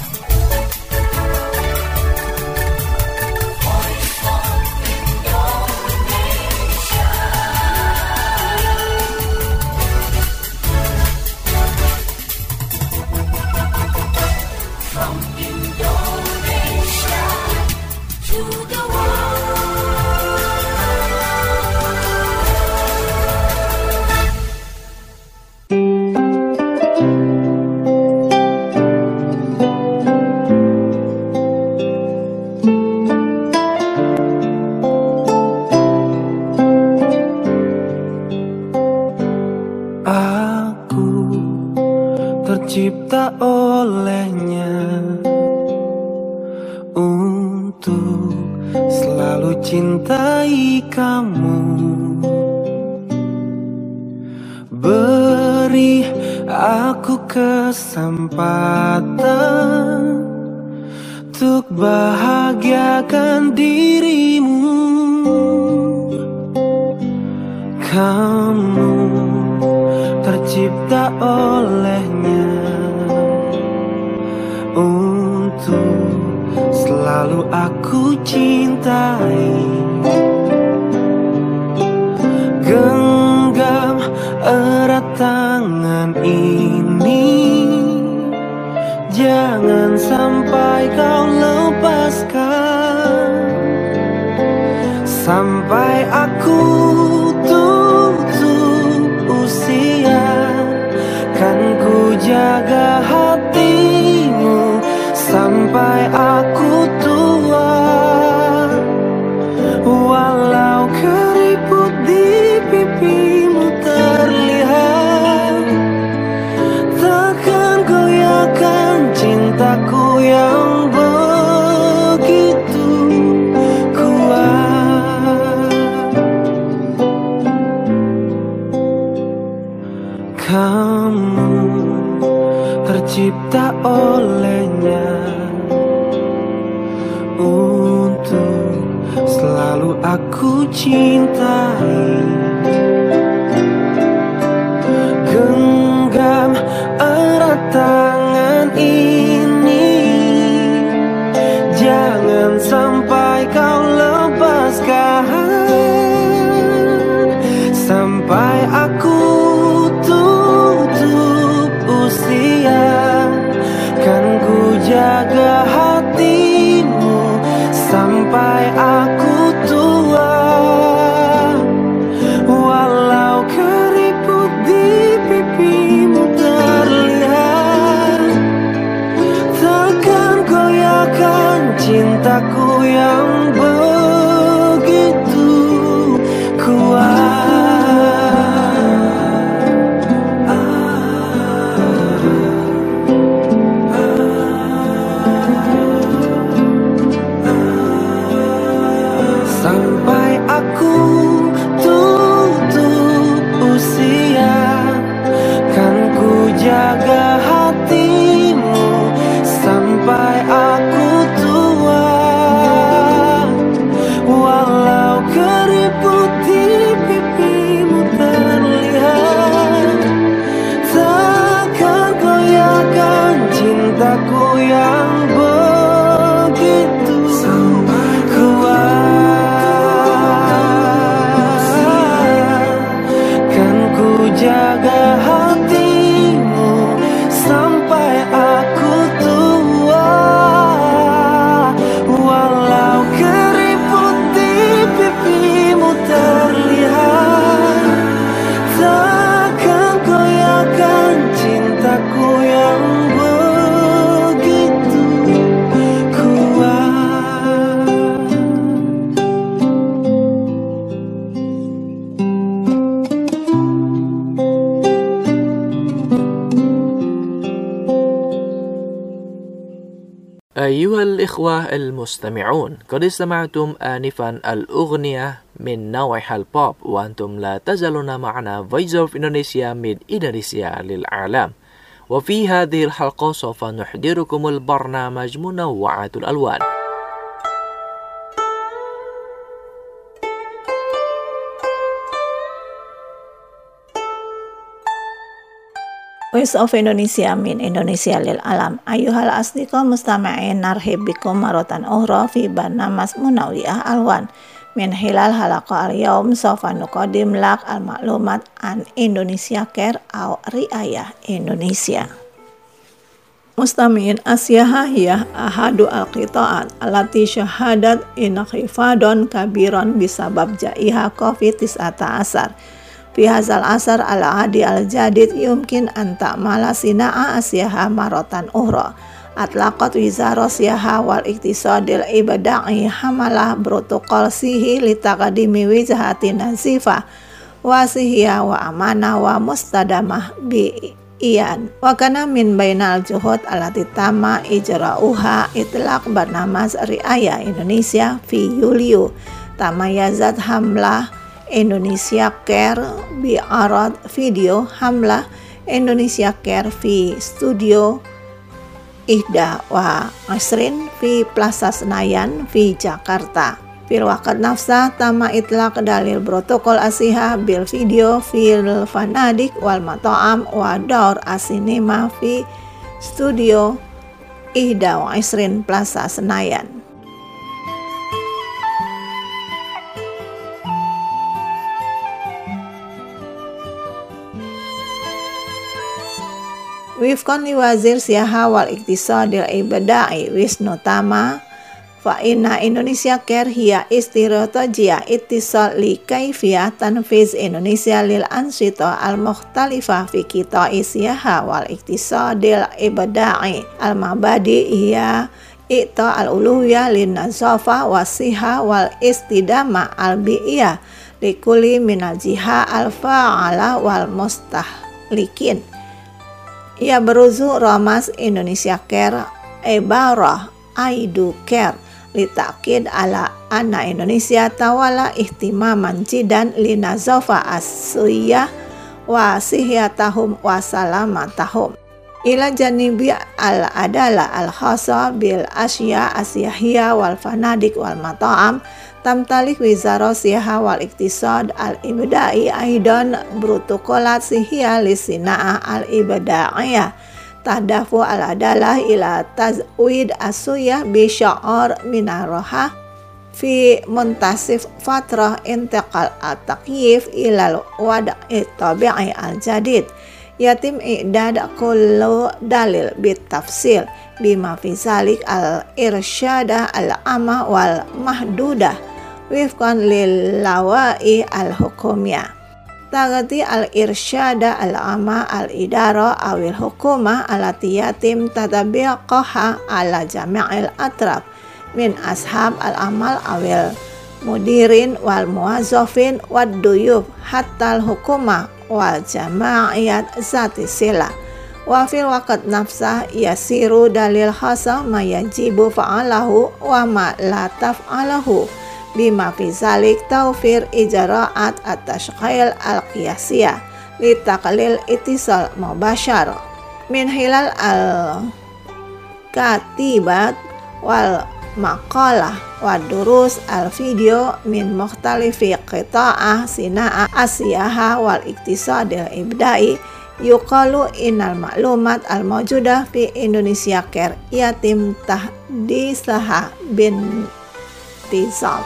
Tercipta olehnya untuk selalu cintai kamu, beri aku kesempatan untuk bahagiakan dirimu. Kamu tercipta olehnya untuk selalu aku cintai. Genggam erat tangan ini, jangan sampai kau lepaskan. Sampai aku tutup usia, kan ku jaga hatimu. Sampai aku tua, walau keriput di pipimu terlihat, takkan goyahkan cintaku yang begitu kuat. Kamu tercipta olehnya untuk selalu aku cintai. Genggam erat tangan ini, jangan sampai kau lepaskan. Sampai aku tutup usia, kan ku jaga hatimu. Sampai aku tua, walau keriput di pipimu terlihat, takkan goyahkan cintaku yang begitu kuat. Sampai aku tutup usia, kan ku jaga hatimu. Sampai aku tua, walau keriput di pipimu terlihat, takkan goyahkan cintaku yang begitu kuat. Jaga hatimu sampai aku tua, walau keriput di pipimu terlihat, takkan goyahkan cintaku yang begitu kuat. أيها الإخوة المستمعون، قد استمعتم آنفا الأغنية من نوع البوب، وأنتم لا تزالون معنا Voice of Indonesia من إندونيسيا للعالم. وفي هذه الحلقة سوف نحضركم البرنامج منوعات الألوان. Voice of Indonesia min Indonesia lil alam. Ayuhal asdiqo mustami'in narhib bikum marotan ukhra fi barnamas munawiyah alwan. Min hilal halaqa al-yawm sofa nuqadim lak al-maklumat an Indonesia Care au Riayah Indonesia. Mustami'in asyaha hiya ahadu al-qita'at alati syahadat inkhifadon kabiron bisabab jaiha COVID-19. Fi hazal asar al-adi al-jadid yumkin an ta'mala sina'a asyaha marotan ukhra. Atlaqat wizara siyaha wal iktisadil ibada'i hamalah protokol sihi litaqadimi wijhati nazifah wa sihiya wa amanah wa mustadamah bi iyan. Wa kana min bainal juhud alati tama ijra'uha itlaq barnamas Riayah Indonesia fi Yuliu tamayazat hamlah Indonesia Care bi arad video hamlah Indonesia Care fi Studio Ihda wa Asrin fi Plaza Senayan fi Jakarta. Fil waqt nafsah tama itlaq dalil protokol asiha bil video fil fanadik wal mata'am wa daur asinema fi Studio Ihda wa Asrin Plaza Senayan. Wifqan li Wazir Siaha wal Iktisadil Ibada'i Wisnu Tama fa inna Indonesia Care hiya istiratejia ittisal li kaifiyah tanfiz Indonesia lil ansita al mukhtalifah fi qita'i siaha wal iktisadil ibada'i al mabadi hiya i'ta al uluhiyah lin nazafah wasiha wal istidama al bi'iyah likulli minal jiha al fa'ala wal mustahlikin. Ia beruzu Ramas Indonesia Care ibarah aidu care litakid ala anna Indonesia tawala ihtimaman jidan linazafa as-suyah wa sihyatahum wa salamatahum ila janibi al-adala al-khasa bil asya asyahiyah wal fanadik wal mata'am tamtalik wizara siyaha wal iktisad al-ibda'i aidan protokolat sihya lisina'ah al-ibda'iyah tahdafu al-adalah ila tazwid as-suyah bi sya'ar minaroha fi muntasif fatrah intiqal at-taqyif ila wada'i tabi'i al-jadid yatim i'dad kullu dalil bitafsil bima fi zalik al-irsyada al-amma wal mahdudah wifqan lil lawai al-hukumiyah tagati al-irsyada al-amma al-idara awil hukumah alati yatim tatabiqaha ala jami'il atraf min ashab al-amal awil mudirin wal muwazzafin wad duyub hatta al-hukumah wal jama'iyat zati sila wa fil waqt nafsah yasiru dalil khasa ma yajibu fa'alahu wa ma la taf'alahu bima fi zalik taufir ijra'at at-tashkhil al-qiyasiyah li taqlil ittisal mubashar min hilal al-katibat wal maqalah wa durus al-video min mukhtalifi qita'ah sina'ah asyaha wal iktisadil ibda'i yuqalu innal ma'lumat al-mawjudah fi Indonesia Care yatim tahdisaha bin tizam.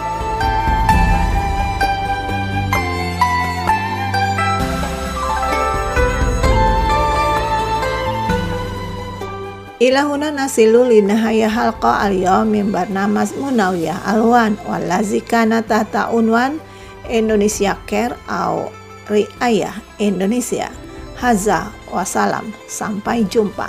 Ilahuna nasilu linahaya halqa al-yawm min barnamas munawiyah alwan wallazi kana tahta unwan Indonesia Care au Riayah Indonesia. Haza wassalam, sampai jumpa.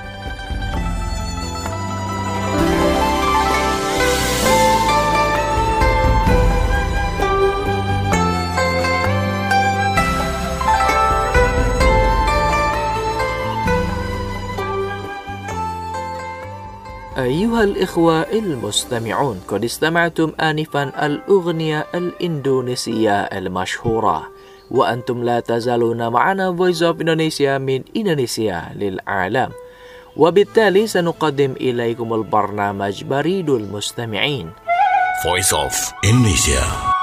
أيها الإخوة المستمعون قد استمعتم آنفا الأغنية الإندونيسية المشهورة وأنتم لا تزالون معنا Voice of Indonesia من إندونيسيا للعالم وبالتالي سنقدم إليكم البرنامج بريد المستمعين Voice of Indonesia.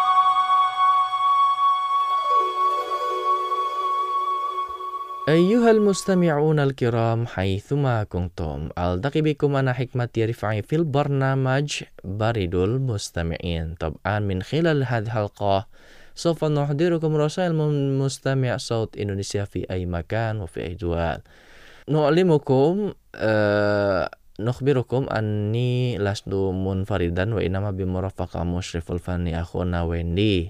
أيها المستمعون الكرام حيثما كنتم ألتقي بكم أنا حكمة رفعي في البرنامج بريد المستمعين. طبعا من خلال هذه الحلقة سوف نحضركم رسائل من مستمع صوت إندونيسيا في أي مكان وفي أي دول. نخبركم أني لست منفردا وإنما بمرافقة مشرف الفني أخونا ويندي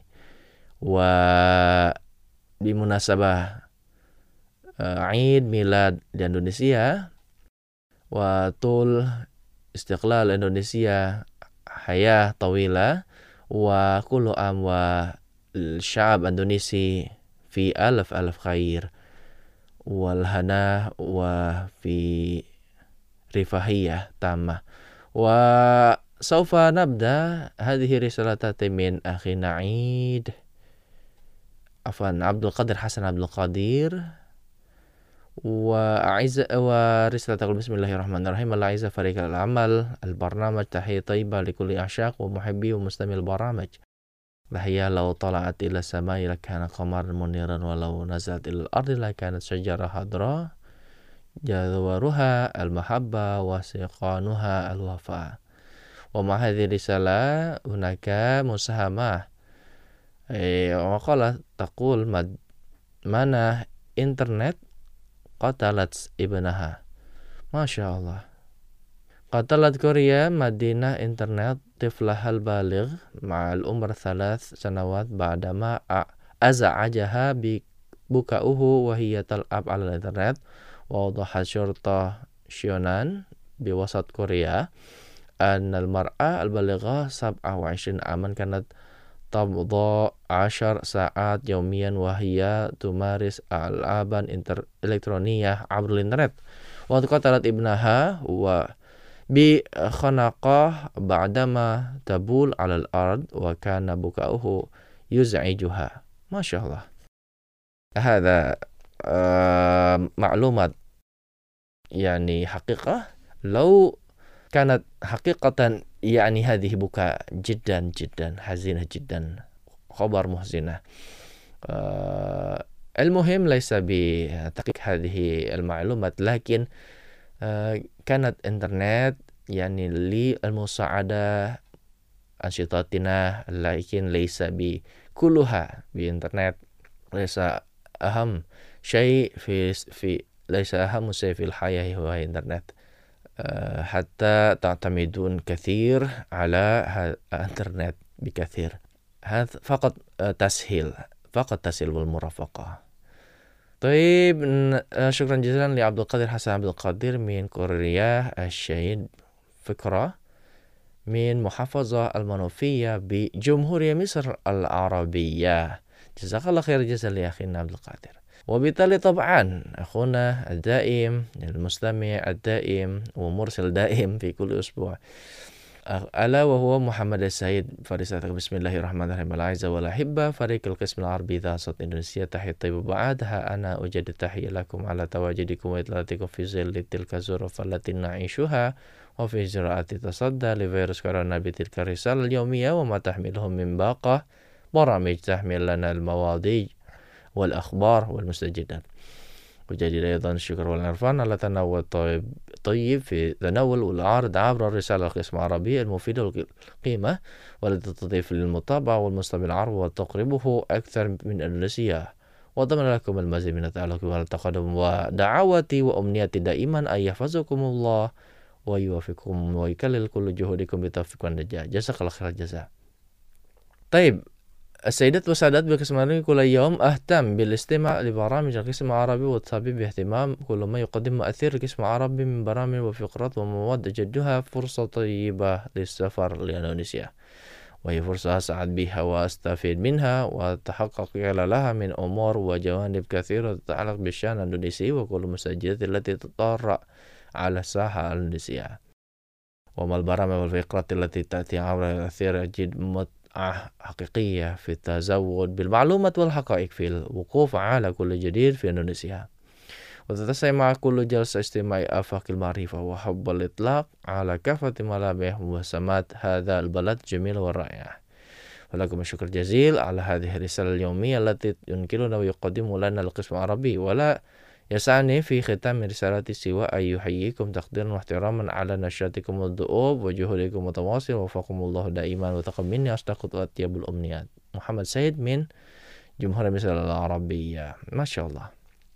وبمناسبة عيد ميلاد Indonesia وطول استقلال إندونيسيا حياة طويلة وكل عام والشعب الإندونيسي في ألف خير والهنا وفي رفاهية تامة. وسوف نبدأ هذه رسالة من أخينا عيد عبد القادر حسن عبد القادر ورسالة تقول بسم الله الرحمن الرحيم الأعزة فريق العمل البرنامج تحية طيبة لكل أعشاق ومحبي ومستمعي البرامج. فهي لو طلعت إلى السماء لكان قمرا منيرا ولو نزلت إلى الأرض لكانت شجرة خضراء جذورها المحبة وسيقانها الوفاء. ومع هذه الرسالة هناك مساهمة وقالت تقول mana internet قتلت ابنها. ما شاء الله. قتلت كوريا مدينة إنترنت طفلها البالغ مع العمر 3 سنوات بعدما أزعجها ببكاؤه وهي تلعب على الإنترنت. وأوضحت شرطة شيونان بوسط كوريا أن المرأة البالغة 27 عاما كانت تمضى 10 ساعات يوميا وهي تمارس ألعابا إلكترونية عبر الإنترنت. وقد قتلت ابنها بخنقه بعدما تبول على الأرض وكان بكاؤه يزعجها. ما شاء الله. هذا معلومات يعني حقيقة. لو كانت حقيقة يعني هذه بكاء جدا جدا حزينة جدا، خبر محزنة. المهم ليس بتحقيق هذه المعلومات، لكن كانت إنترنت يعني للمساعدة أنشطتنا، لكن ليس بكلها بإنترنت. ليس أهم شيء ليس أهم شيء في الحياة هو الإنترنت. حتى تعتمدون كثير على الإنترنت بكثير. هذا فقط تسهيل والمرافقة. طيب شكرا جزيلا لعبد القادر حسن عبد القادر من كوريا الشهيد فكرة من محافظة المنوفية بجمهورية مصر العربية. جزاك الله خير جزاك يا أخينا عبد القادر. وبالتالي طبعا أخونا الدائم المستمع الدائم ومرسل دائم في كل أسبوع ألا وهو محمد السيد فريسة بسم الله الرحمن الرحيم الأعزة والأحبة فريق القسم العربي ذا صوت إندونيسيا تحية طيبة بعدها أنا أجدد تحية لكم على تواجدكم وإطلالاتكم في ظل تلك الظروف التي نعيشها وفي إجراءات تصدى لفيروس كورونا بتلك الرسالة اليومية وما تحمله من باقة برامج تحمل لنا المواضيع والأخبار والمستجدات. وجديد أيضا الشكر والعرفان على تناول طيب في تناول والعرض عبر الرسالة القسم العربي المفيدة والقيمة والتي تضيف للمتابعة والمستمع العرب وتقربه أكثر من إندونيسيا. وضمن لكم المزيد من التعلق والتقدم ودعواتي وأمنياتي دائما أن يحفظكم الله ويوفقكم ويكلل كل جهودكم بتوفيق والنجاح. جزاك الله خير الجزاء. طيب السيدات والسادات بقسم كل يوم أهتم بالاستماع لبرامج القسم العربي والتابع باهتمام كل ما يقدم مؤثر القسم العربي من برامج وفقرات ومواد جدها فرصة طيبة للسفر لإندونيسيا، وهي فرصة أسعد بها وأستفيد منها وتحقق خلالها من أمور وجوانب كثيرة تتعلق بالشأن الإندونيسي وكل المستجدات التي تطرأ على الساحة الإندونيسية. وما البرامج والفقرات التي تأتي عبر أثير جد حقيقية في التزود بالمعلومات والحقائق في الوقوف على كل جديد في إندونيسيا، وتتسع مع كل جلسة استماع آفاق المعرفة وحب الإطلاق على كافة ملامح وسمات هذا البلد الجميل والرائع. ولكم الشكر جزيل على هذه الرسالة اليومية التي ينقلنا ويقدم لنا القسم العربي. ولا يسعني في ختام رسالتي سوى أن يحييكم تقديرا واحتراما على نشاطكم الدؤوب وجهودكم المتواصل ووفقكم الله دائما وتقبل مني أصدق وأطيب الأمنيات. محمد سيد من جمهورية مصر العربية. ما شاء الله.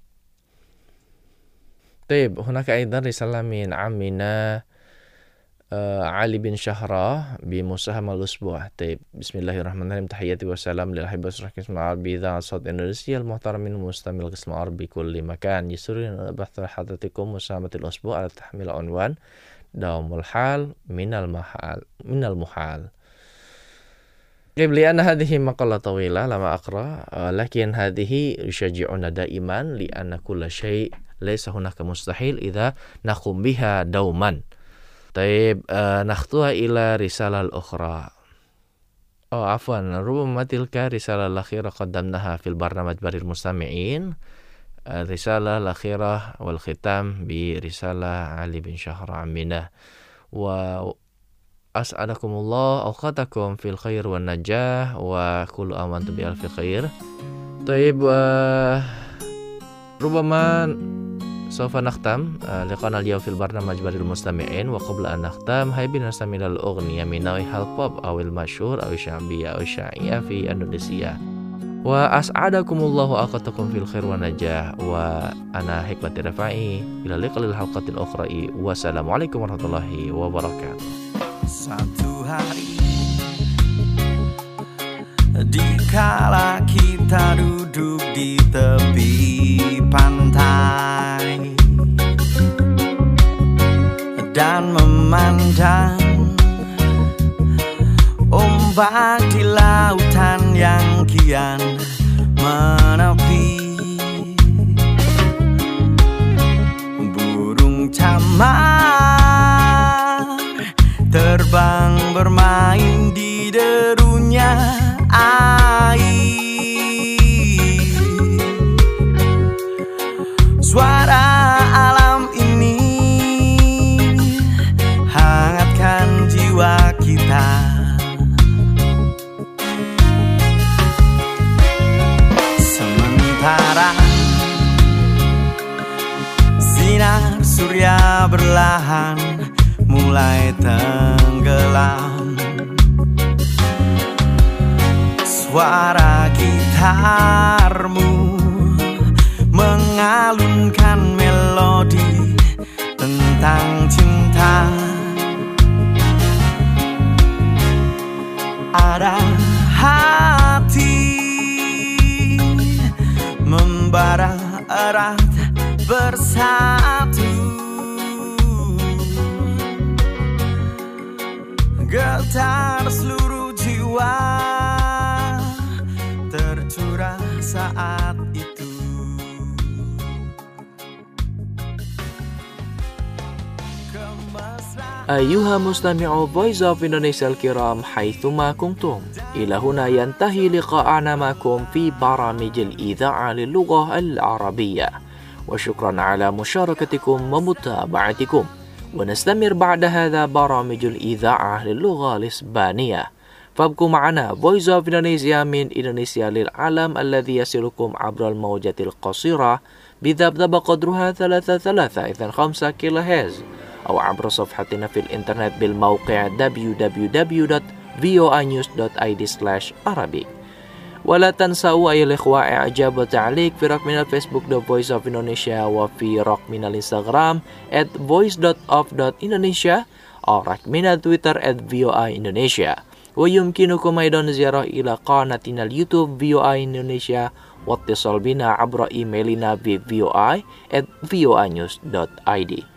طيب هناك أيضا رسالة من عمنا علي بن شهرة بمساهمة الأسبوع. طيب بسم الله الرحمن الرحيم تحياتي والسلام للأحبة القسم العربي إذاعة صوت إندونيسيا المحترم من مستمع القسم العربي كل مكان. يسرني أن أبث حضرتكم مساهمة الأسبوع على تحميل عنوان دوام الحال من المحال. طيب لأن هذه مقالة طويلة لما أقرأ، لكن هذه يشجعنا دائما لأن كل شيء ليس هناك مستحيل إذا نقوم بها دوما. طيب نخطوها إلى رسالة الأخرى. عفوا ربما تلك رسالة الأخيرة قدمناها في البرنامج بريد المستمعين الرسالة الأخيرة والختام برسالة علي بن شهر عمنا وأسعدكم الله أوقاتكم في الخير والنجاح وكل آن وأنتم بألف خير. طيب ربما سوف نختم لقاءنا اليوم في البرنامج بريد المستمعين. وقبل أن نختم هيا بنا نستمع إلى الأغنية من نوع البوب أو المشهور أو الشعبية أو الشيعية في إندونيسيا. وأسعدكم الله وأوقاتكم في الخير والنجاح وأنا حكمة رفاعي. إلى اللقاء للحلقة الأخرى والسلام عليكم ورحمة الله وبركاته. Satu hari dikala kita duduk di tepi pantai dan memandang ombak di lautan yang kian menepi, burung camar terbang bermain di derunya air. Suara alam ini hangatkan jiwa kita. Sementara sinar surya berlahan mulai tenggelam, suara gitarmu mengalunkan melodi tentang cinta. Ada hati membara erat bersatu, getar seluruh jiwa tercurah saat itu. أيها مستمعو Voice of Indonesia الكرام حيثما كنتم، إلى هنا ينتهي لقاءنا معكم في برامج الإذاعة للغة العربية، وشكرا على مشاركتكم ومتابعتكم. ونستمر بعد هذا برامج الإذاعة للغة الإسبانية، فابقوا معنا Voice of Indonesia من إندونيسيا للعالم الذي يصلكم عبر الموجة القصيرة بذبذب قدرها 335 كيلوهرتز أو عبر صفحتنا في الإنترنت بالموقع www.voanews.id/Arabic. ولا تنسوا أيها الإخوة إعجاب وتعليق في رقمنا الفيسبوك The Voice of Indonesia وفي رقمنا الإنستغرام @voice.of.indonesia أو رقمنا تويتر @voaindonesia. ويمكنكم أيضا زيارة إلى قناتنا اليوتيوب VOA Indonesia واتصال بنا عبر إيميلنا voa@voanews.id.